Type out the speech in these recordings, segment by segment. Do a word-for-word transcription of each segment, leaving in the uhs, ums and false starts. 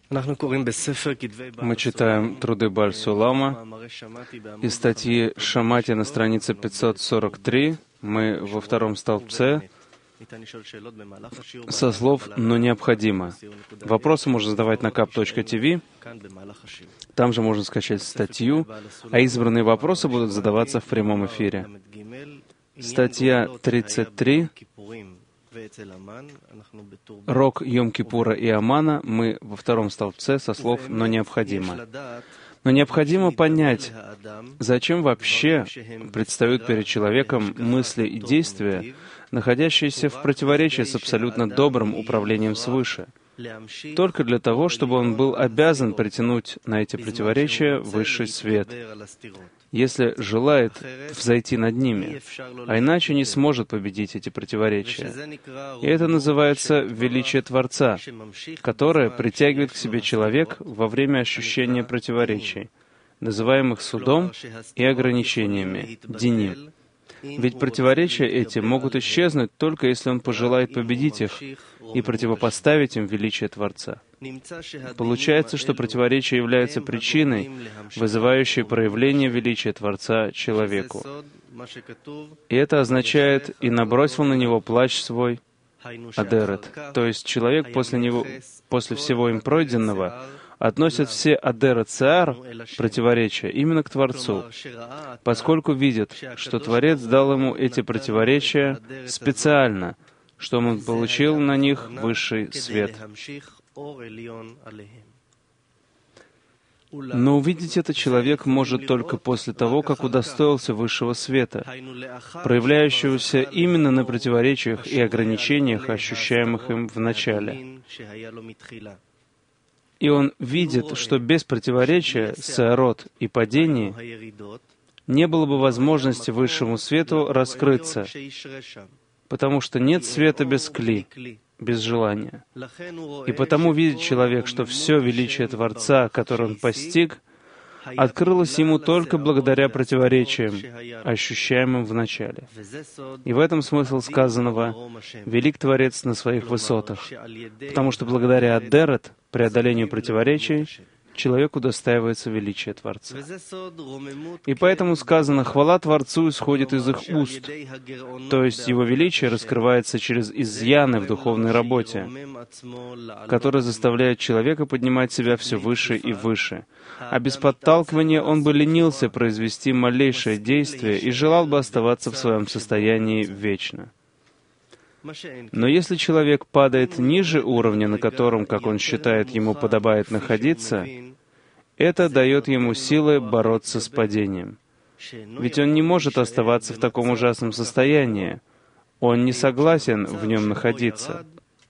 Мы читаем труды Баль-Сулама и статьи Шамати на странице пятьсот сорок три. Мы во втором столбце со слов «но необходимо». Вопросы можно задавать на кап точка ти ви. Там же можно скачать статью, а избранные вопросы будут задаваться в прямом эфире. Статья тридцать три. Рок Йом-Кипура и Амана. Мы во втором столбце со слов «но необходимо». Но необходимо понять, зачем вообще предстают перед человеком мысли и действия, находящиеся в противоречии с абсолютно добрым управлением свыше, только для того, чтобы он был обязан притянуть на эти противоречия высший свет, если желает взойти над ними, а иначе не сможет победить эти противоречия. И это называется величие Творца, которое притягивает к себе человек во время ощущения противоречий, называемых судом и ограничениями, диним. Ведь противоречия эти могут исчезнуть только если он пожелает победить их и противопоставить им величие Творца. Получается, что противоречия являются причиной, вызывающей проявление величия Творца человеку. И это означает «и набросил на него плач свой, адерет». То есть человек после, него, после всего им пройденного относит все адерет цеар, противоречия, именно к Творцу, поскольку видит, что Творец дал ему эти противоречия специально, чтобы он получил на них высший свет. Но увидеть это человек может только после того, как удостоился высшего света, проявляющегося именно на противоречиях и ограничениях, ощущаемых им в начале. И он видит, что без противоречия, сеарот и падений не было бы возможности высшему свету раскрыться, потому что нет света без кли, без желания. И потому видит человек, что все величие Творца, которое он постиг, открылось ему только благодаря противоречиям, ощущаемым в начале. И в этом смысл сказанного «Велик Творец на своих высотах», потому что благодаря адерет, преодолению противоречий, человек удостаивается величия Творца. И поэтому сказано «Хвала Творцу исходит из их уст», то есть Его величие раскрывается через изъяны в духовной работе, которые заставляют человека поднимать себя все выше и выше. А без подталкивания он бы ленился произвести малейшее действие и желал бы оставаться в своем состоянии вечно. Но если человек падает ниже уровня, на котором, как он считает, ему подобает находиться, это дает ему силы бороться с падением. Ведь он не может оставаться в таком ужасном состоянии. Он не согласен в нем находиться.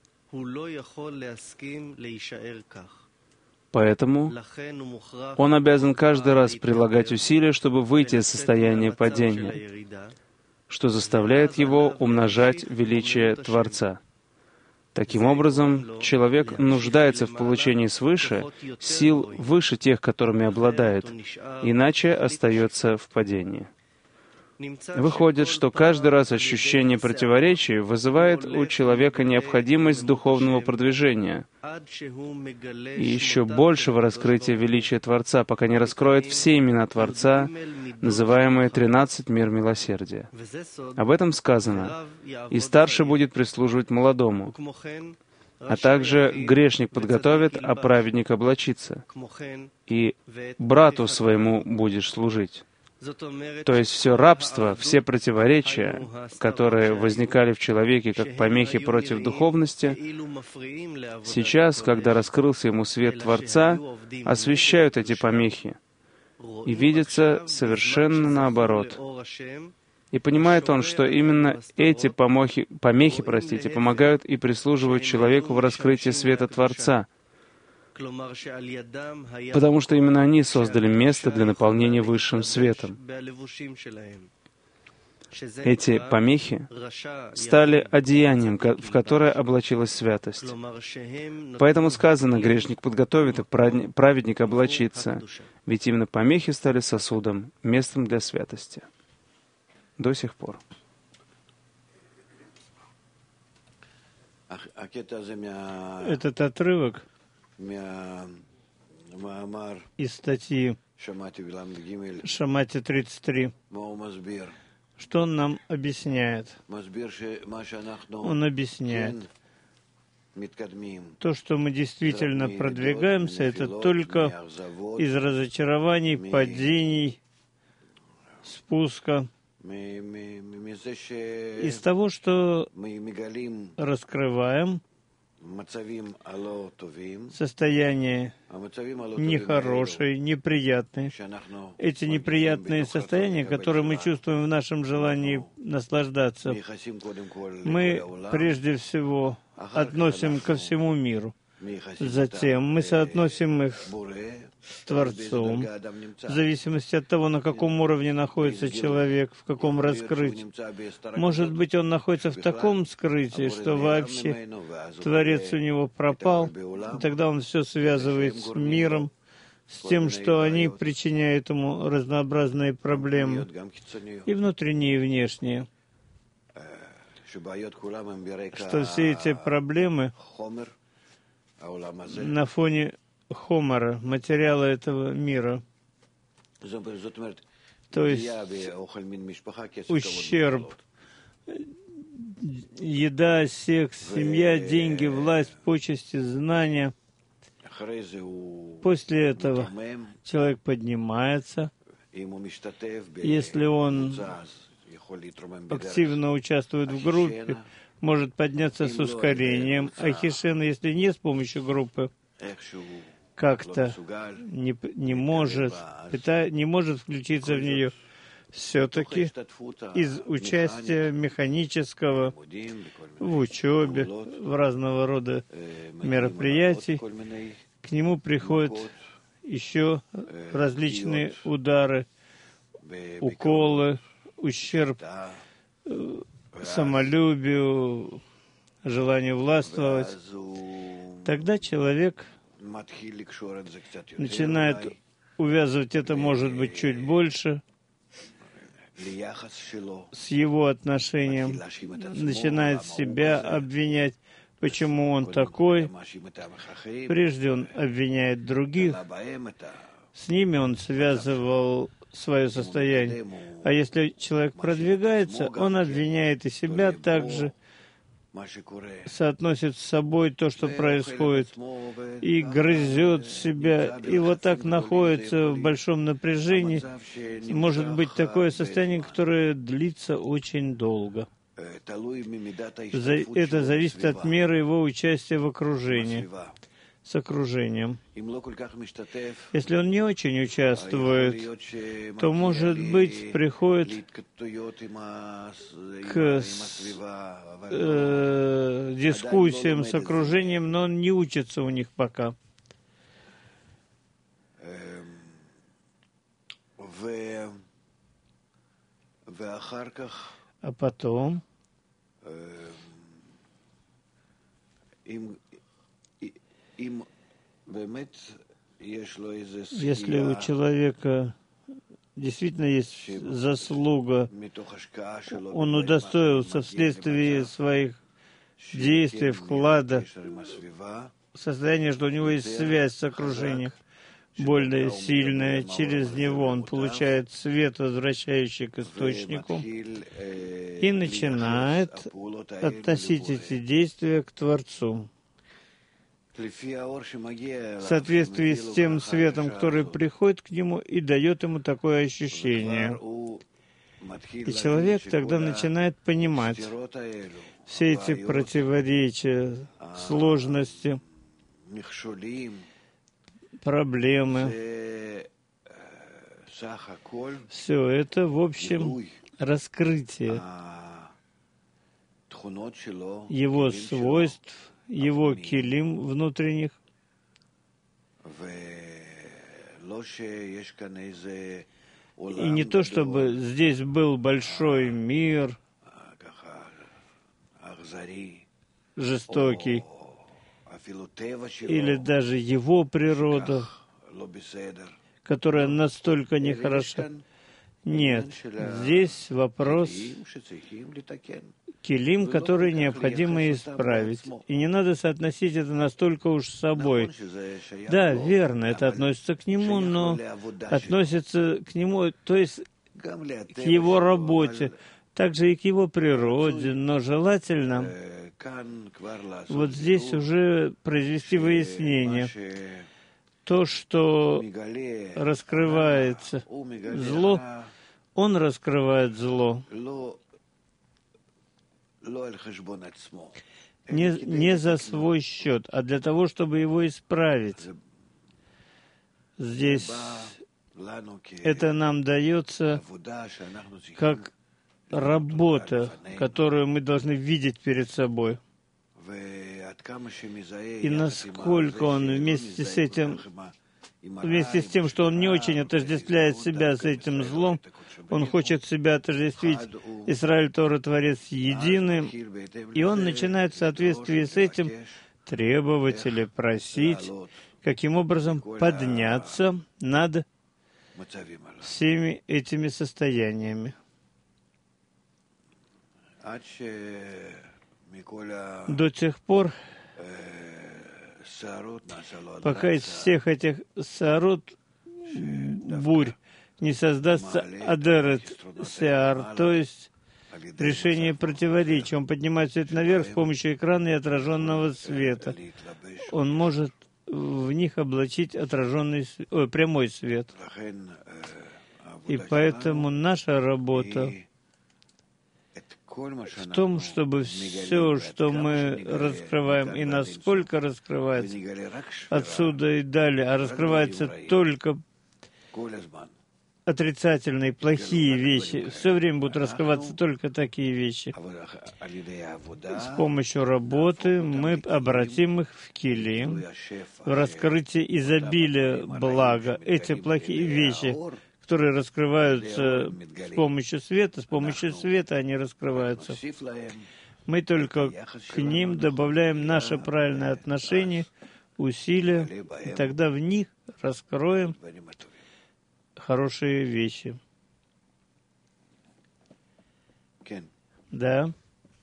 Поэтому он обязан каждый раз прилагать усилия, чтобы выйти из состояния падения, что заставляет его умножать величие Творца. Таким образом, человек нуждается в получении свыше сил выше тех, которыми обладает, иначе остается в падении. Выходит, что каждый раз ощущение противоречий вызывает у человека необходимость духовного продвижения и еще большего раскрытия величия Творца, пока не раскроет все имена Творца, называемые тринадцать мер милосердия. Об этом сказано: «И старший будет прислуживать молодому, а также грешник подготовит, а праведник облачится, и брату своему будешь служить». То есть все рабство, все противоречия, которые возникали в человеке как помехи против духовности, сейчас, когда раскрылся ему свет Творца, освещают эти помехи. И видится совершенно наоборот. И понимает он, что именно эти помохи, помехи простите, помогают и прислуживают человеку в раскрытии света Творца, потому что именно они создали место для наполнения высшим светом. Эти помехи стали одеянием, в которое облачилась святость. Поэтому сказано, грешник подготовит, и праведник облачится, ведь именно помехи стали сосудом, местом для святости. До сих пор. Этот отрывок из статьи Шамати тридцать три. Что он нам объясняет? Он объясняет, то, что мы действительно продвигаемся, это только из разочарований, падений, спуска, из того, что раскрываем состояние нехорошее, неприятное. Эти неприятные состояния, которые мы чувствуем в нашем желании наслаждаться, мы прежде всего относим ко всему миру. Затем мы соотносим их с Творцом, в зависимости от того, на каком уровне находится человек, в каком раскрытии. Может быть, он находится в таком скрытии, что вообще Творец у него пропал, и тогда он все связывает с миром, с тем, что они причиняют ему разнообразные проблемы, и внутренние, и внешние. Что все эти проблемы на фоне хомора, материала этого мира. То есть ущерб, еда, секс, семья, деньги, власть, почести, знания. После этого человек поднимается. Если он активно участвует в группе, может подняться с ускорением, а хишен, если не с помощью группы, как-то не, не, может, пита, не может включиться в нее, все-таки из участия механического в учебе, в разного рода мероприятий, к нему приходят еще различные удары, уколы, ущерб самолюбию, желанию властвовать. Тогда человек начинает увязывать это, может быть, чуть больше с его отношением, начинает себя обвинять, почему он такой. Прежде он обвиняет других, с ними он связывал свое состояние. А если человек продвигается, он обвиняет и себя также, соотносит с собой то, что происходит, и грызет себя, и вот так находится в большом напряжении. Может быть такое состояние, которое длится очень долго. Это зависит от меры его участия в окружении, с окружением. Если он не очень участвует, то, может быть, приходит к э, дискуссиям с окружением, но он не учится у них пока. А потом если у человека действительно есть заслуга, он удостоился вследствие своих действий, вклада, состояние, что у него есть связь с окружением, более сильная, через него он получает свет, возвращающий к источнику, и начинает относить эти действия к Творцу. В соответствии с тем светом, который приходит к нему и дает ему такое ощущение. И человек тогда начинает понимать все эти противоречия, сложности, проблемы. Все это, в общем, раскрытие его свойств, его килим внутренних. И не то, чтобы здесь был большой мир, жестокий, или даже его природа, которая настолько нехороша. Нет, здесь вопрос келим, которые необходимо исправить. И не надо соотносить это настолько уж с собой. Да, верно, это относится к нему, но относится к нему, то есть к его работе, также и к его природе, но желательно вот здесь уже произвести выяснение. То, что раскрывается зло, он раскрывает зло не, не за свой счет, а для того, чтобы его исправить. Здесь это нам дается как работа, которую мы должны видеть перед собой. И насколько он вместе с этим, вместе с тем, что он не очень отождествляет себя с этим злом, он хочет себя отождествить, Исраиль, Тора, Творец, единым, и он начинает в соответствии с этим требовать или просить, каким образом подняться над всеми этими состояниями. До тех пор, пока из всех этих саарот, бурь, не создастся адерет сеар, то есть решение противоречия. Он поднимает свет наверх с помощью экрана и отраженного света. Он может в них облачить отраженный, ой, прямой свет. И поэтому наша работа в том, чтобы все, что мы раскрываем, и насколько раскрывается отсюда и далее, а раскрывается только отрицательные, плохие вещи, все время будут раскрываться только такие вещи. С помощью работы мы обратим их в килим, в раскрытие изобилия блага. Эти плохие вещи, которые раскрываются с помощью света, с помощью света они раскрываются. Мы только к ним добавляем наше правильное отношение, усилия, и тогда в них раскроем хорошие вещи. Да.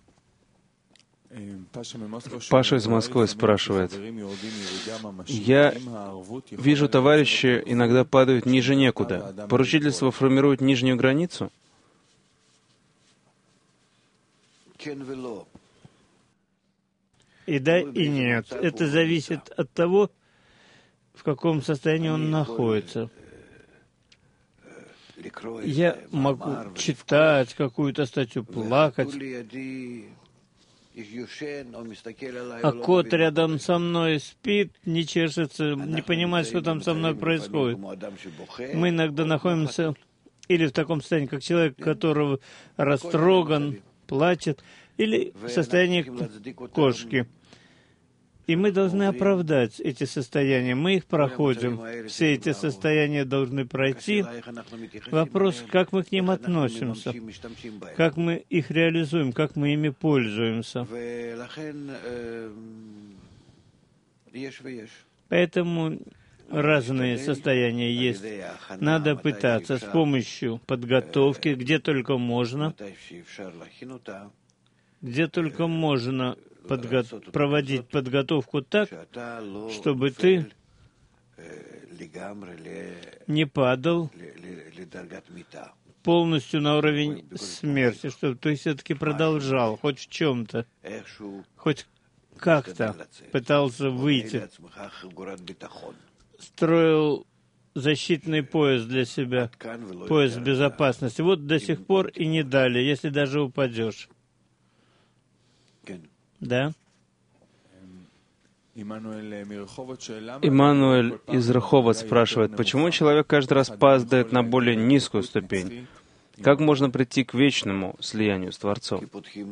Паша из Москвы спрашивает: «Я вижу, товарищи иногда падают ниже некуда. Поручительство формирует нижнюю границу?» И да, и нет. Это зависит от того, в каком состоянии он находится. Я могу читать какую-то статью, плакать, а кот рядом со мной спит, не чешется, не понимает, что там со мной происходит. Мы иногда находимся или в таком состоянии, как человек, которого растроган, плачет, или в состоянии кошки. И мы должны оправдать эти состояния. Мы их проходим. Все эти состояния должны пройти. Вопрос, как мы к ним относимся, как мы их реализуем, как мы ими пользуемся. Поэтому разные состояния есть. Надо пытаться с помощью подготовки, где только можно, где только можно, Подго... проводить подготовку так, чтобы ты не падал полностью на уровень смерти, чтобы ты все-таки продолжал хоть в чем-то, хоть как-то пытался выйти, строил защитный пояс для себя, пояс безопасности. Вот до сих пор и не дали, если даже упадешь. Да? Иммануэль из Раховод спрашивает, почему человек каждый раз падает на более низкую ступень? Как можно прийти к вечному слиянию с Творцом?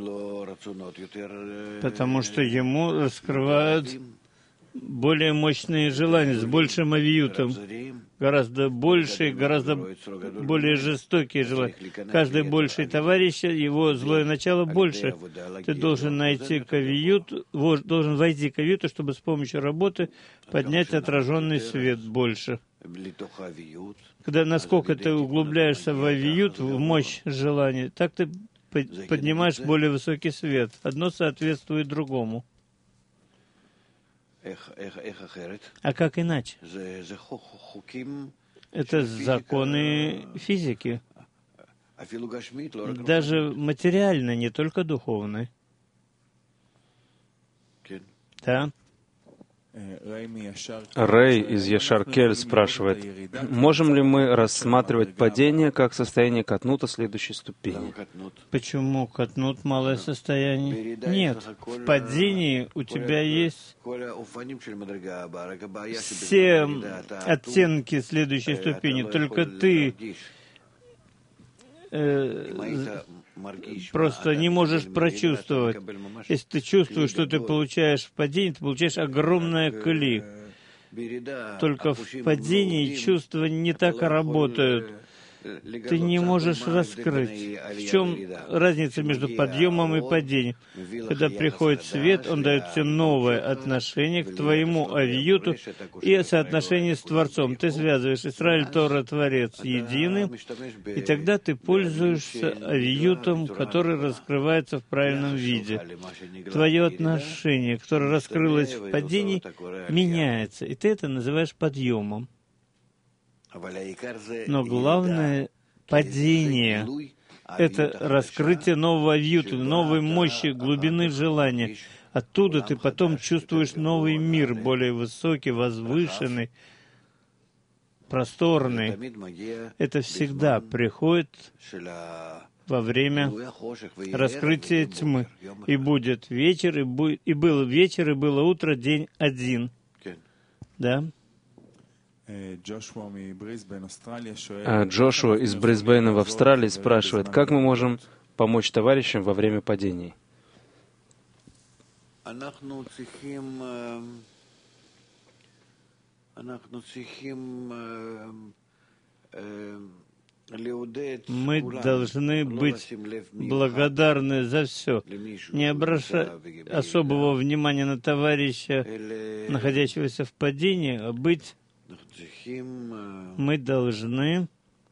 Потому что ему раскрывают более мощные желания, с большим авиютом, гораздо больше, гораздо более жестокие желания. Каждый больший товарищ, его злое начало больше. Ты должен найти кавиют, должен войти в кавиюту, чтобы с помощью работы поднять отраженный свет больше. Когда насколько ты углубляешься в авиют, в мощь желания, так ты поднимаешь более высокий свет. Одно соответствует другому. А как иначе? Это законы физики. Даже материально, не только духовно. Да. Рэй из Яшар-Кель спрашивает, можем ли мы рассматривать падение как состояние катнута следующей ступени? Почему катнут малое состояние? Нет, в падении у тебя есть все оттенки следующей ступени, только ты э, просто не можешь прочувствовать. Если ты чувствуешь, что ты получаешь в падении, ты получаешь огромное кли. Только в падении чувства не так работают. Ты не можешь раскрыть. В чем разница между подъемом и падением? Когда приходит свет, он дает все новое отношение к твоему авиюту и соотношение с Творцом. Ты связываешь Исраиль, Тора, Творец единый, и тогда ты пользуешься авиютом, который раскрывается в правильном виде. Твое отношение, которое раскрылось в падении, меняется, и ты это называешь подъемом. Но главное падение — это раскрытие нового авиюта, новой мощи, глубины желания. Оттуда ты потом чувствуешь новый мир, более высокий, возвышенный, просторный. Это всегда приходит во время раскрытия тьмы. И будет вечер, и, бу... и был вечер, и было утро, день один. Да? Джошуа из Брисбейна в Австралии спрашивает, как мы можем помочь товарищам во время падений? Мы должны быть благодарны за все, не обращать особого внимания на товарища, находящегося в падении, а быть мы должны,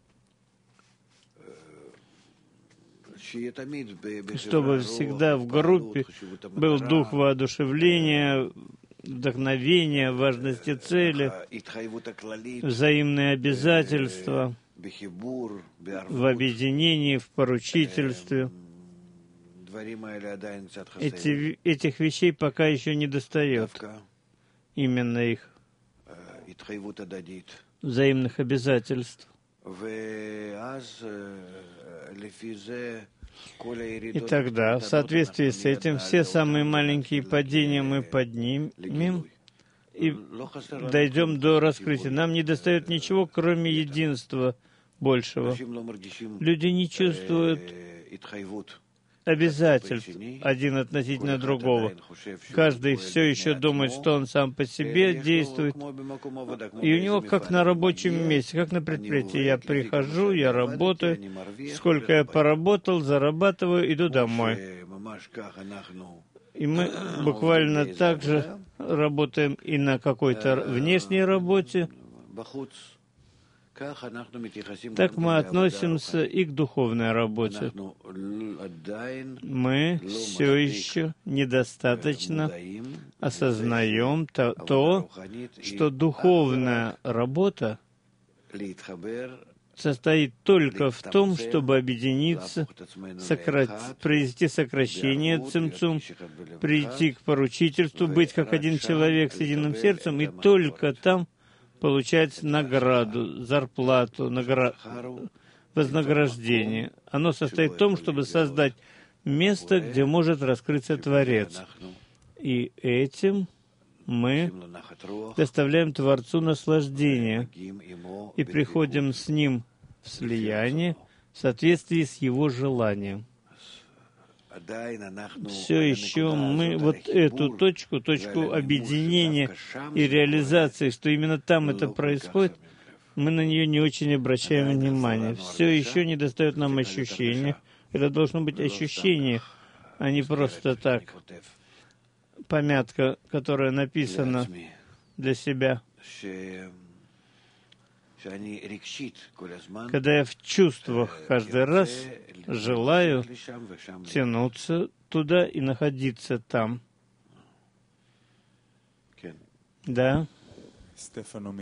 чтобы всегда в группе был дух воодушевления, вдохновения, важности цели, взаимные обязательства в объединении, в поручительстве. Эти, этих вещей пока еще не достает. Именно их. Взаимных обязательств. И тогда, в соответствии с этим, все самые маленькие падения мы поднимем и дойдем до раскрытия. Нам не достает ничего, кроме единства большего. Люди не чувствуют обязательств один относительно другого. Каждый все еще думает, что он сам по себе действует. И у него как на рабочем месте, как на предприятии. Я прихожу, я работаю. Сколько я поработал, зарабатываю, иду домой. И мы буквально так же работаем и на какой-то внешней работе. Так мы относимся и к духовной работе. Мы все еще недостаточно осознаем то, то что духовная работа состоит только в том, чтобы объединиться, сократ... произвести сокращение цимцум, прийти к поручительству, быть как один человек с единым сердцем, и только там получать награду, зарплату, награ... вознаграждение. Оно состоит в том, чтобы создать место, где может раскрыться Творец. И этим мы доставляем Творцу наслаждение и приходим с Ним в слияние в соответствии с Его желанием. Все еще мы вот эту точку, точку объединения и реализации, что именно там это происходит, мы на нее не очень обращаем внимания. Все еще не достает нам ощущения. Это должно быть ощущение, а не просто так. Помятка, которая написана для себя. когда я в чувствах каждый раз желаю тянуться туда и находиться там. Да. Стефану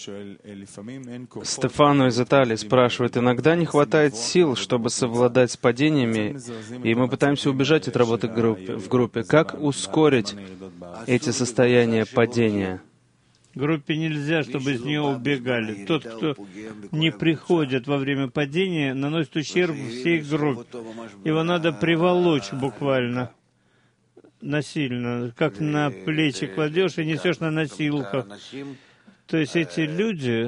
из Италии спрашивает, иногда не хватает сил, чтобы совладать с падениями, и мы пытаемся убежать от работы в группе. Как ускорить эти состояния падения? Группе нельзя, чтобы из нее убегали. Тот, кто не приходит во время падения, наносит ущерб всей группе. Его надо приволочь буквально насильно, как на плечи кладешь и несешь на носилках. То есть эти люди,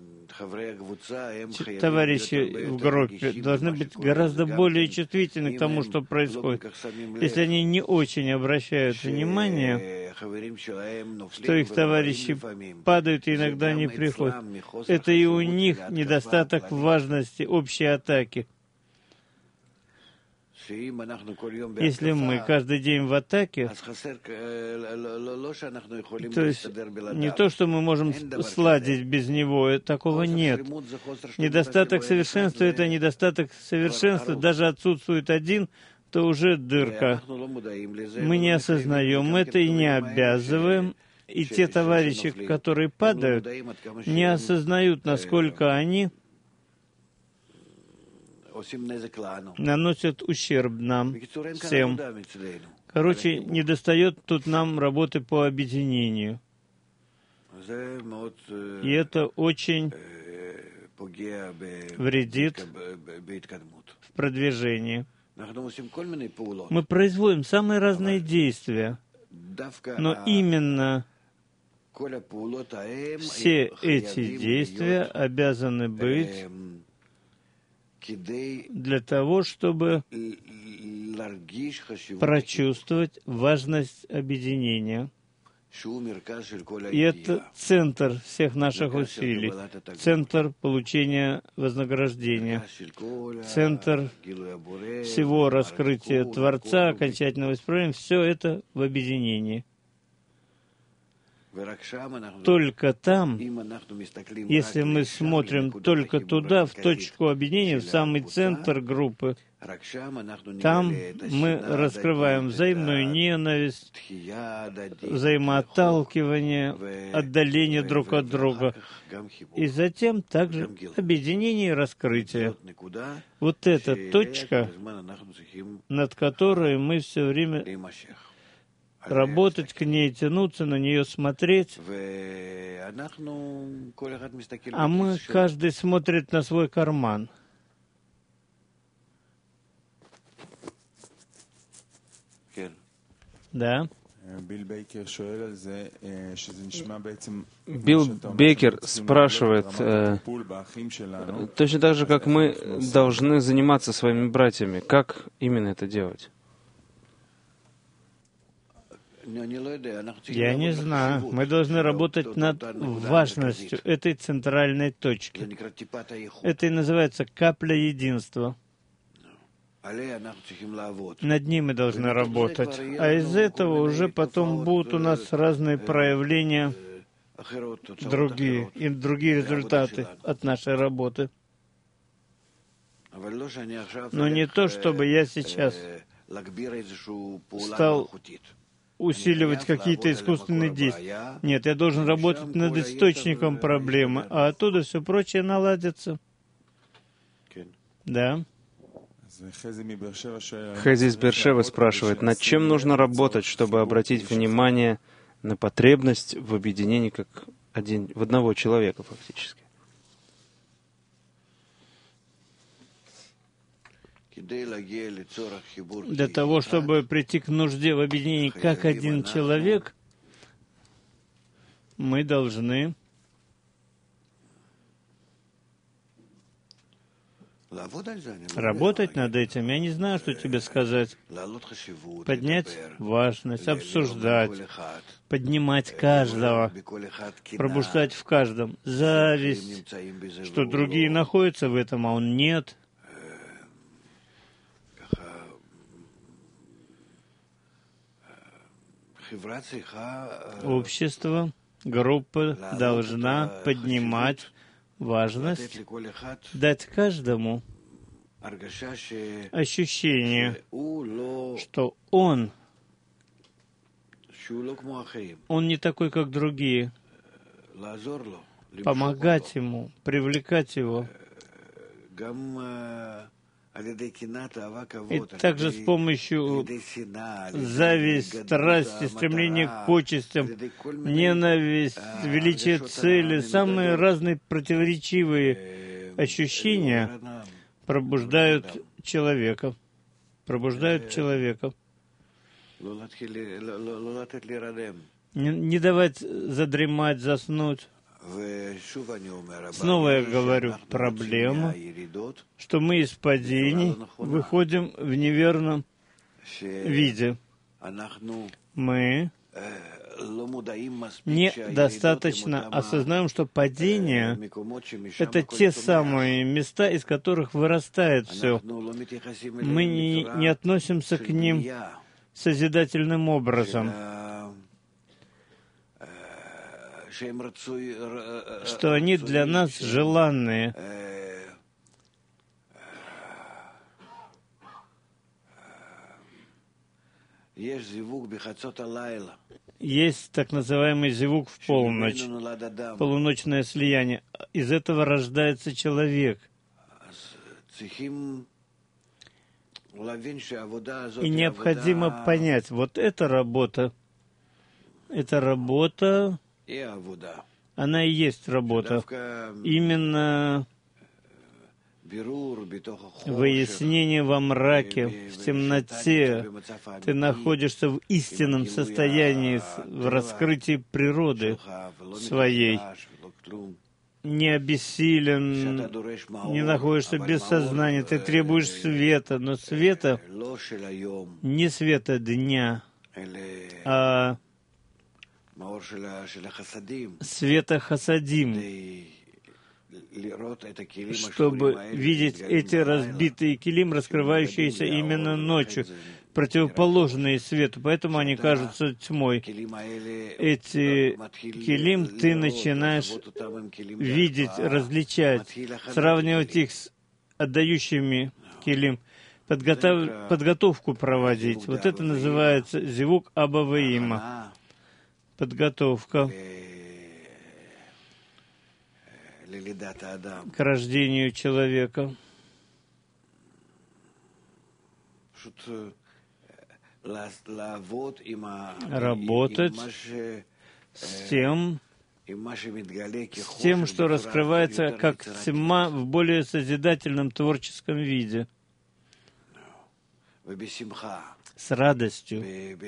товарищи в группе, должны быть гораздо более чувствительны к тому, что происходит. Если они не очень обращают внимание, что их товарищи падают и иногда не приходят, это и у них недостаток важности общей атаки. Если мы каждый день в атаке, то есть не то, что мы можем сладить без него, такого нет. Недостаток совершенства — это недостаток совершенства. Даже отсутствует один, то уже дырка. Мы не осознаем это и не обязываем. И те товарищи, которые падают, не осознают, насколько они наносят ущерб нам всем. Короче, недостает тут нам работы по объединению. И это очень вредит в продвижении. Мы производим самые разные действия, но именно все эти действия обязаны быть для того, чтобы прочувствовать важность объединения. И это центр всех наших усилий, центр получения вознаграждения, центр всего раскрытия Творца, окончательного исправления. Все это в объединении. Только там, если мы смотрим только туда, в точку объединения, в самый центр группы, там мы раскрываем взаимную ненависть, взаимоотталкивание, отдаление друг от друга, и затем также объединение и раскрытие. Вот эта точка, над которой мы все время работать, к ней тянуться, на нее смотреть. А мы, каждый смотрит на свой карман. Да. Билл Бейкер спрашивает, э, точно так же, как мы должны заниматься своими братьями, как именно это делать? Я не знаю. Мы должны работать над важностью этой центральной точки. Это и называется капля единства. Над ним мы должны работать. А из этого уже потом будут у нас разные проявления, другие, и другие результаты от нашей работы. Но не то, чтобы я сейчас стал усиливать какие-то искусственные действия. Нет, я должен работать над источником проблемы, а оттуда все прочее наладится. Да. Хэзи из Бершевы спрашивает, над чем нужно работать, чтобы обратить внимание на потребность в объединении как один, в одного человека фактически? Для того, чтобы прийти к нужде в объединении как один человек, мы должны работать над этим. Я не знаю, что тебе сказать. Поднять важность, обсуждать, поднимать каждого, пробуждать в каждом зависть, что другие находятся в этом, а он нет. Общество, группа должна поднимать важность дать каждому ощущение, что он, он не такой, как другие, помогать ему, привлекать его. И также с помощью зависти, страсти, стремления к почестям, ненависть, величие цели, самые разные противоречивые ощущения пробуждают человека, пробуждают человека. Не, не давать задремать, заснуть. Снова я говорю, проблема, что мы из падений выходим в неверном виде. Мы недостаточно осознаем, что падение — это те самые места, из которых вырастает все. Мы не, не относимся к ним созидательным образом, что они для нас желанные. Есть так называемый зивук в полночь, полуночное слияние. Из этого рождается человек. И необходимо понять, вот эта работа, эта работа, она и есть работа. Именно выяснение во мраке, в темноте, ты находишься в истинном состоянии, в раскрытии природы своей, не обессилен, не находишься без сознания, ты требуешь света, но света не света дня, а света хасадим, чтобы видеть эти разбитые килим, раскрывающиеся именно ночью, противоположные свету, поэтому они кажутся тьмой. Эти килим ты начинаешь видеть, различать, сравнивать их с отдающими килим, подготов... подготовку проводить. Вот это называется зивук Аба ве-Има. Подготовка к рождению человека. Работать с тем, с тем, что раскрывается как тьма в более созидательном творческом виде, с радостью,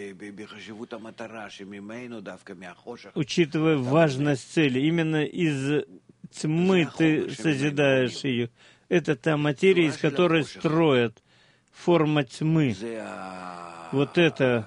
учитывая важность цели. Именно из тьмы ты созидаешь ее. Это та материя, из которой строят, форма тьмы. Вот это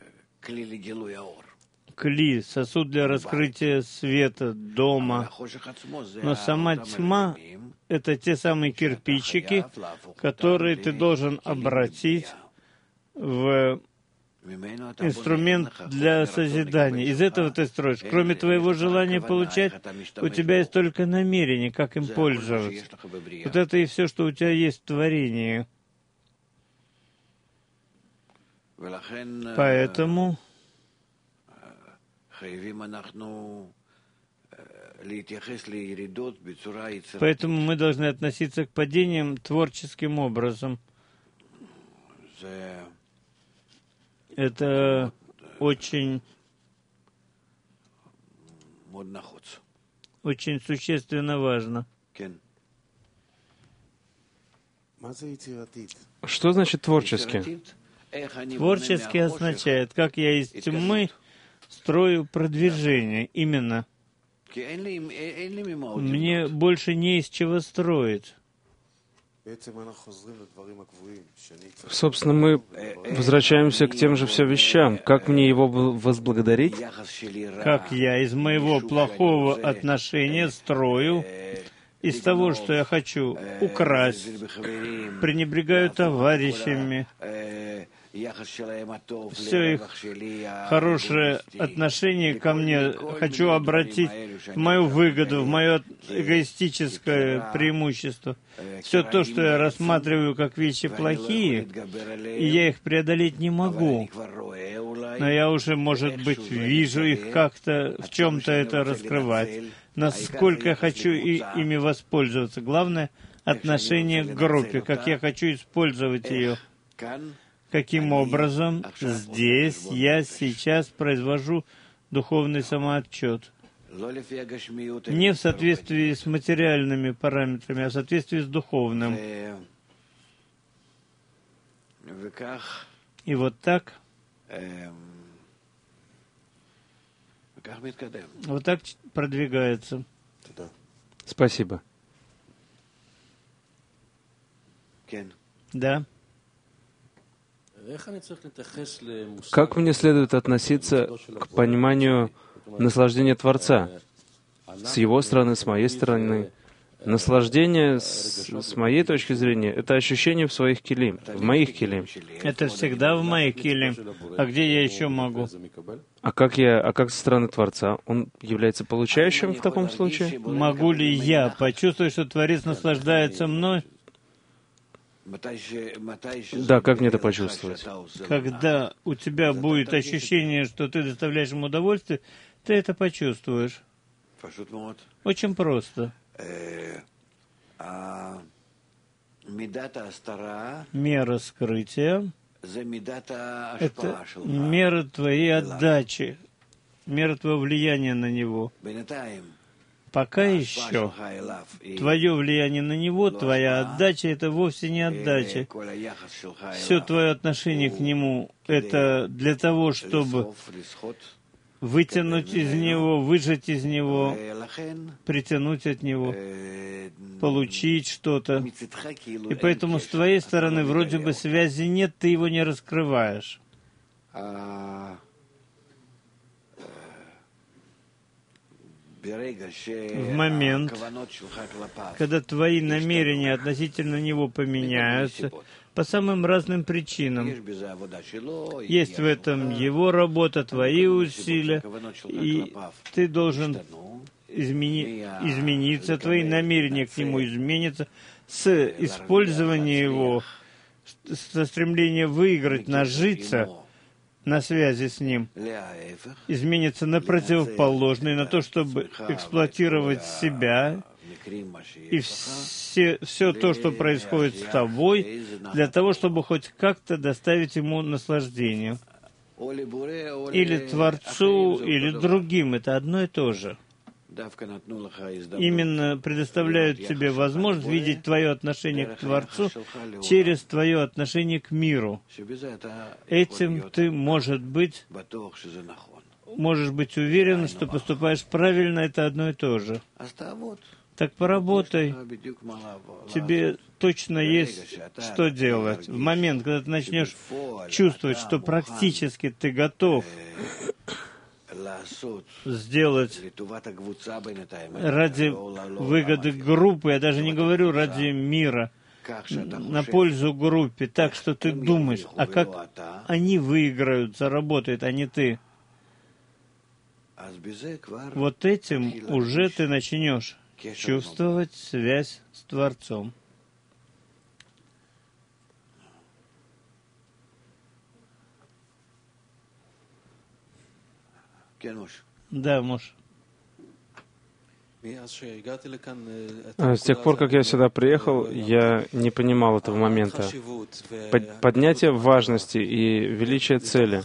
кли, сосуд для раскрытия света, дома. Но сама тьма — это те самые кирпичики, которые ты должен обратить в инструмент для созидания. Из этого ты строишь. Кроме твоего желания получать, у тебя есть только намерение, как им пользоваться. Вот это и все, что у тебя есть в творении. Поэтому Поэтому мы должны относиться к падениям творческим образом. Это очень, очень существенно важно. Что значит творчески? Творчески означает, как я из тьмы строю продвижение. Именно. Мне больше не из чего строить. Собственно, мы возвращаемся к тем же все вещам. Как мне его возблагодарить? Как я из моего плохого отношения строю, из того, что я хочу украсть, пренебрегаю товарищами, все их хорошее отношение ко мне хочу обратить в мою выгоду, в мое эгоистическое преимущество. Все то, что я рассматриваю как вещи плохие, и я их преодолеть не могу. Но я уже, может быть, вижу их как-то, в чем-то это раскрывать. Насколько я хочу и, ими воспользоваться. Главное — отношение к группе, как я хочу использовать ее. Каким образом здесь я сейчас произвожу духовный самоотчет. Не в соответствии с материальными параметрами, а в соответствии с духовным. И вот так, вот так продвигается. Спасибо. Да. Как мне следует относиться к пониманию наслаждения Творца? С его стороны, с моей стороны. Наслаждение, с, с моей точки зрения, это ощущение в своих килим, в моих килим. Это всегда в моих килим. А где я еще могу? А как я, а как со стороны Творца? Он является получающим в таком случае? Могу ли я почувствовать, что Творец наслаждается мной? Да, как мне это почувствовать? Когда у тебя будет ощущение, что ты доставляешь ему удовольствие, ты это почувствуешь. Очень просто. Мера скрытия — это мера твоей отдачи, мера твоего влияния на него. Пока еще твое влияние на него, твоя отдача — это вовсе не отдача. Все твое отношение к нему — это для того, чтобы вытянуть из него, выжать из него, притянуть от него, получить что-то. И поэтому с твоей стороны вроде бы связи нет, ты его не раскрываешь. В момент, когда твои намерения относительно него поменяются по самым разным причинам, есть в этом его работа, твои усилия, и ты должен измени... измениться, твои намерения к нему изменятся с использования его, со стремления выиграть, нажиться на связи с ним, изменится на противоположный, на то, чтобы эксплуатировать себя и все, все то, что происходит с тобой, для того, чтобы хоть как-то доставить ему наслаждение. Или Творцу, или другим. Это одно и то же. Именно предоставляют тебе возможность видеть твое отношение к Творцу через твое отношение к миру. Этим ты, может быть, можешь быть уверен, что поступаешь правильно, это одно и то же. Так поработай. Тебе точно есть что делать. В момент, когда ты начнешь чувствовать, что практически ты готов сделать ради выгоды группы, я даже не говорю ради мира, на пользу группе, так что ты думаешь, а как они выиграют, заработают, а не ты. Вот этим уже ты начнешь чувствовать связь с Творцом. Да, Мош. С тех пор, как я сюда приехал, я не понимал этого момента. Под, поднятие важности и величия цели.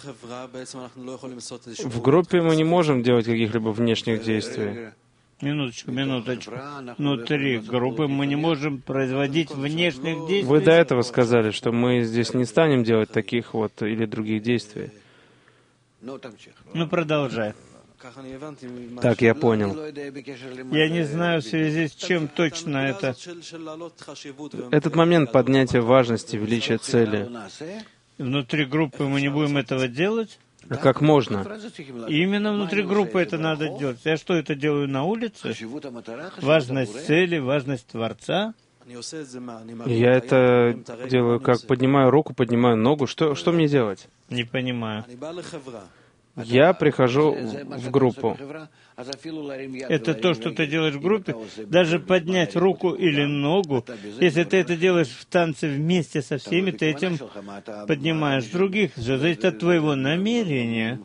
В группе мы не можем делать каких-либо внешних действий. Минуточку, минуточку. Внутри группы мы не можем производить внешних действий. Вы до этого сказали, что мы здесь не станем делать таких вот или других действий. Ну, продолжай. Так я понял. Я не знаю, в связи с чем точно это. Этот момент поднятия важности, величия цели. Внутри группы мы не будем этого делать? А как можно? Именно внутри группы это надо делать. Я что, это делаю на улице? Важность цели, важность Творца. Я это делаю, как поднимаю руку, поднимаю ногу. Что, что мне делать? Не понимаю. Я прихожу в группу. Это то, что ты делаешь в группе. Даже поднять руку или ногу, если ты это делаешь в танце вместе со всеми, ты этим поднимаешь других. Все зависит от твоего намерения.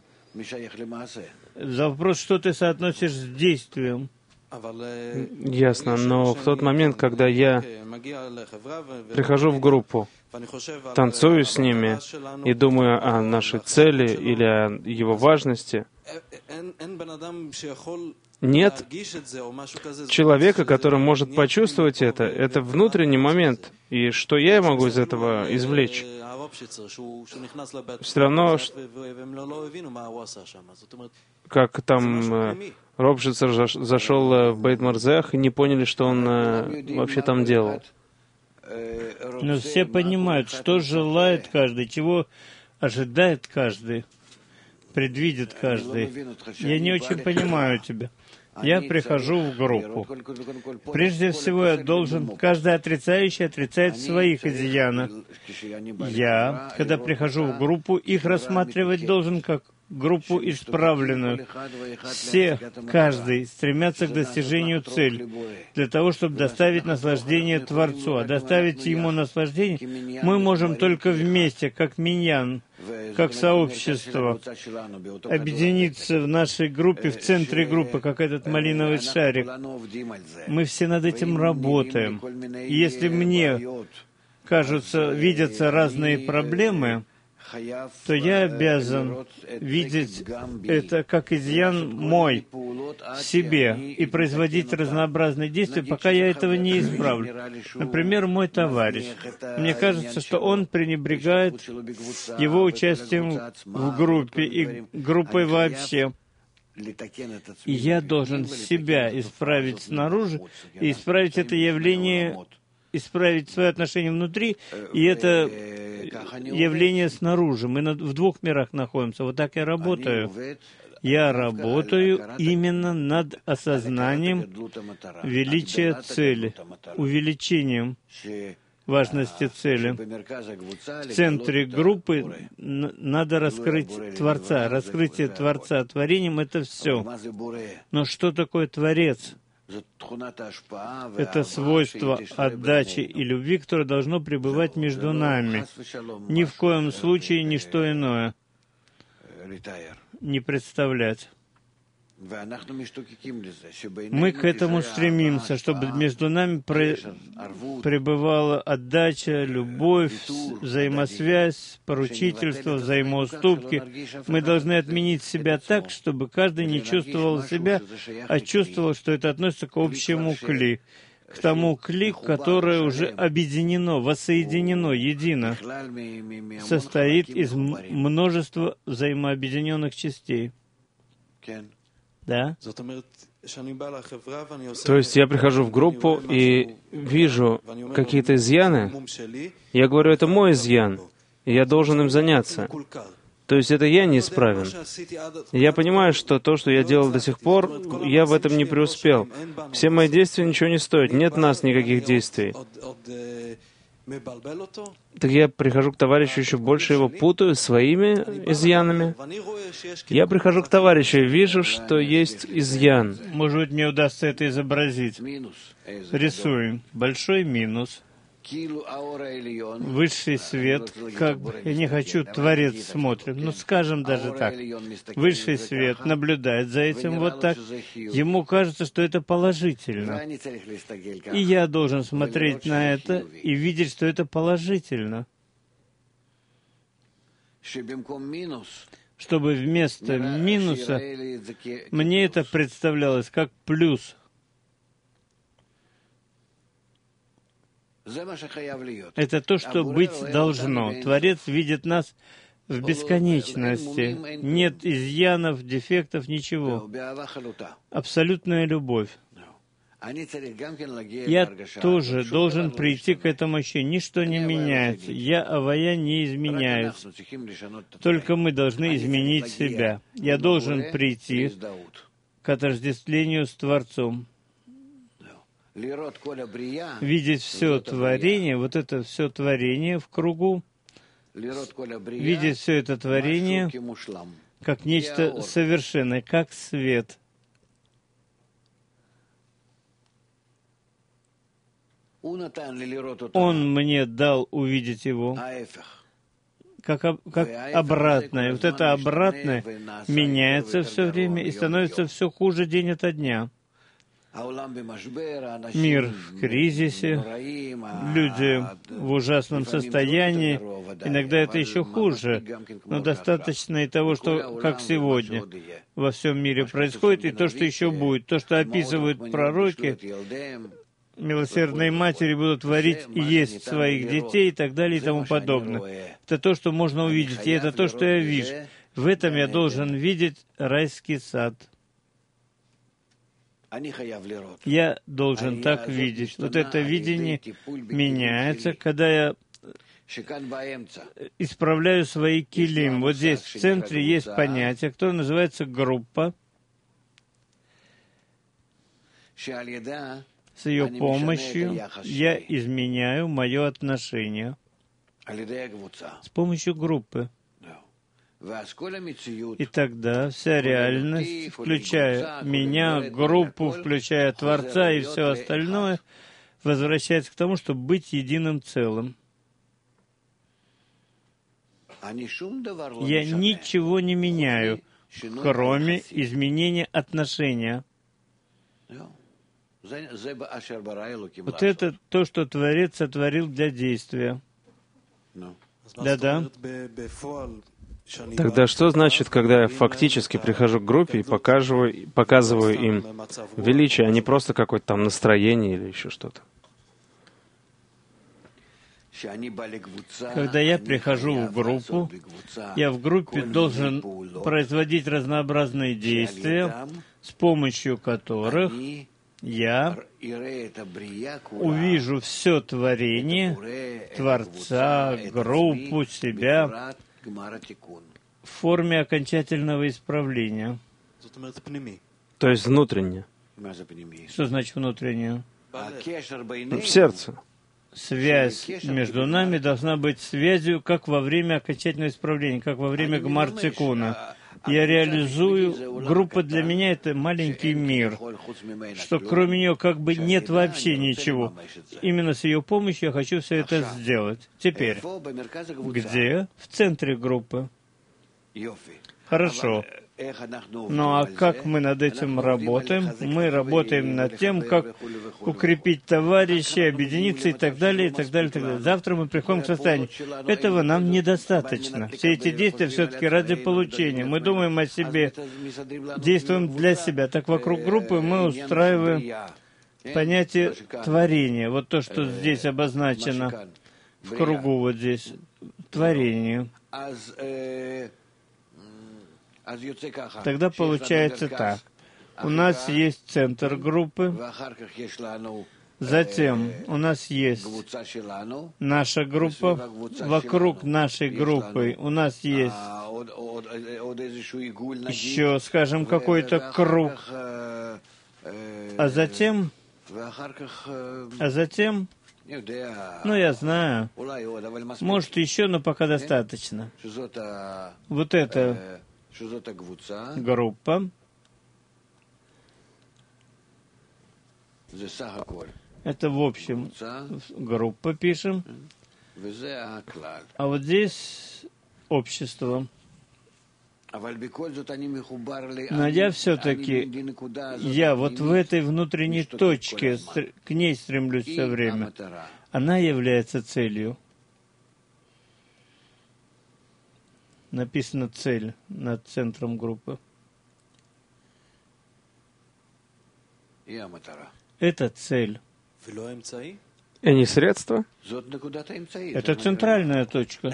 За вопрос, что ты соотносишь с действием. Ясно, но в тот момент, когда я прихожу в группу, танцую с ними и думаю о нашей цели или о его важности, нет человека, который может почувствовать это. Это внутренний момент. И что я могу из этого извлечь? Все равно, как там Робшицер зашел в Бейт Марзех и не поняли, что он вообще там делал. Но все понимают, что желает каждый, чего ожидает каждый, предвидит каждый. Я не очень понимаю тебя. Я прихожу в группу. Прежде всего, я должен... Каждый отрицающий отрицает своих изъянов. Я, когда прихожу в группу, их рассматривать должен как группу исправленную. Все, каждый, стремятся к достижению цели, для того, чтобы доставить наслаждение Творцу. А доставить Ему наслаждение мы можем только вместе, как миньян, как сообщество, объединиться в нашей группе, в центре группы, как этот малиновый шарик. Мы все над этим работаем. И если мне кажутся, видятся разные проблемы, то я обязан видеть это как изъян мой в себе и производить разнообразные действия, пока я этого не исправлю. Например, мой товарищ. Мне кажется, что он пренебрегает его участием в группе и группой вообще. И я должен себя исправить снаружи и исправить это явление, исправить свои отношения внутри, и это явление снаружи. Мы в двух мирах находимся. Вот так я работаю. Я работаю именно над осознанием величия цели, увеличением важности цели. В центре группы надо раскрыть Творца. Раскрытие Творца творением — это все. Но что такое Творец? Это свойство отдачи и любви, которое должно пребывать между нами. Ни в коем случае ничто иное не представлять. Мы к этому стремимся, чтобы между нами пребывала отдача, любовь, взаимосвязь, поручительство, взаимоуступки. Мы должны отменить себя так, чтобы каждый не чувствовал себя, а чувствовал, что это относится к общему кли, к тому кли, которое уже объединено, воссоединено, едино, состоит из множества взаимообъединенных частей. Да? То есть я прихожу в группу и вижу какие-то изъяны, я говорю, это мой изъян, и я должен им заняться. То есть это я неисправен. Я понимаю, что то, что я делал до сих пор, я в этом не преуспел. Все мои действия ничего не стоят, нет в нас никаких действий. Так я прихожу к товарищу, еще больше его путаю своими изъянами. Я прихожу к товарищу и вижу, что есть изъян. Может быть, мне удастся это изобразить. Рисуем. Большой минус. Высший свет, как бы, я не хочу, Творец смотрит, ну, скажем даже так. Высший свет наблюдает за этим вот так. Ему кажется, что это положительно. И я должен смотреть на это и видеть, что это положительно. Чтобы вместо минуса мне это представлялось как плюс. Это то, что быть должно. Творец видит нас в бесконечности. Нет изъянов, дефектов, ничего. Абсолютная любовь. Я тоже должен прийти к этому ощущению. Ничто не меняется. Я, авая, не изменяюсь. Только мы должны изменить себя. Я должен прийти к отождествлению с Творцом. видеть все творение, вот это все творение в кругу, видеть все это творение как нечто совершенное, как свет. Он мне дал увидеть его как, как обратное. Вот это обратное меняется все время и становится все хуже день ото дня. Мир в кризисе, люди в ужасном состоянии, иногда это еще хуже, но достаточно и того, что, как сегодня, во всем мире происходит, и то, что еще будет, то, что описывают пророки, милосердные матери будут варить и есть своих детей и так далее и тому подобное. Это то, что можно увидеть, и это то, что я вижу. В этом я должен видеть райский сад. Я должен так видеть. Вот это видение меняется, когда я исправляю свои килим. Вот здесь, в центре, есть понятие, которое называется группа. С ее помощью я изменяю мое отношение с помощью группы. И тогда вся реальность, включая меня, группу, включая Творца и все остальное, возвращается к тому, чтобы быть единым целым. Я ничего не меняю, кроме изменения отношения. Вот это то, что Творец сотворил для действия. Да-да. Тогда что значит, когда я фактически прихожу к группе и показываю, показываю им величие, а не просто какое-то там настроение или еще что-то? Когда я прихожу в группу, я в группе должен производить разнообразные действия, с помощью которых я увижу все творение, Творца, группу, себя, в форме окончательного исправления. То есть внутренне. Что значит внутреннее? В сердце. Связь между нами должна быть связью, как во время окончательного исправления, как во время Гмар Тикуна. Я реализую, группа для меня — это маленький мир, что кроме нее как бы нет вообще ничего. Именно с ее помощью я хочу все это сделать. Теперь, где? В центре группы. Хорошо. Ну а как мы над этим работаем? Мы работаем над тем, как укрепить товарищей, объединиться и так далее, и так далее, и так далее. Завтра мы приходим к состоянию. Этого нам недостаточно. Все эти действия все-таки ради получения. Мы думаем о себе, действуем для себя. Так вокруг группы мы устраиваем понятие творения. Вот то, что здесь обозначено в кругу, вот здесь. Творение. Тогда получается так. У нас есть центр группы, затем у нас есть наша группа, вокруг нашей группы у нас есть еще, скажем, какой-то круг, а затем, а затем, ну, я знаю, может еще, но пока достаточно. Вот это группа. Это в общем группа пишем. А вот здесь общество. Но я все-таки, я вот в этой внутренней точке, к ней стремлюсь все время. Она является целью. Написано цель над центром группы. Это цель. И не средство? Это центральная точка.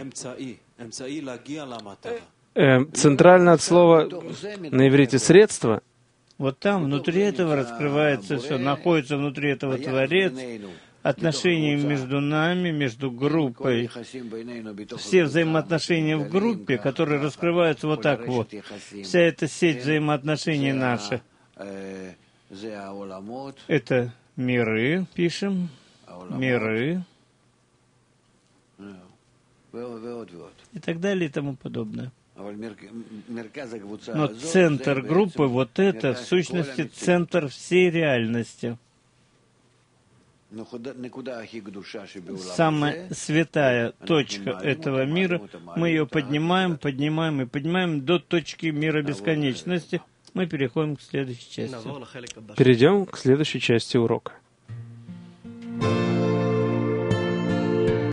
Э, центрально от слова на иврите «средство». Вот там, внутри этого раскрывается все, находится внутри этого Творец, отношения между нами, между группой, все взаимоотношения в группе, которые раскрываются вот так вот. Вся эта сеть взаимоотношений наша. Это Миры, пишем, миры, и так далее и тому подобное. Но центр группы, вот это, в сущности, центр всей реальности. Самая святая точка этого мира, мы ее поднимаем, поднимаем и поднимаем до точки мира бесконечности. Мы переходим к следующей части. Перейдем к следующей части урока.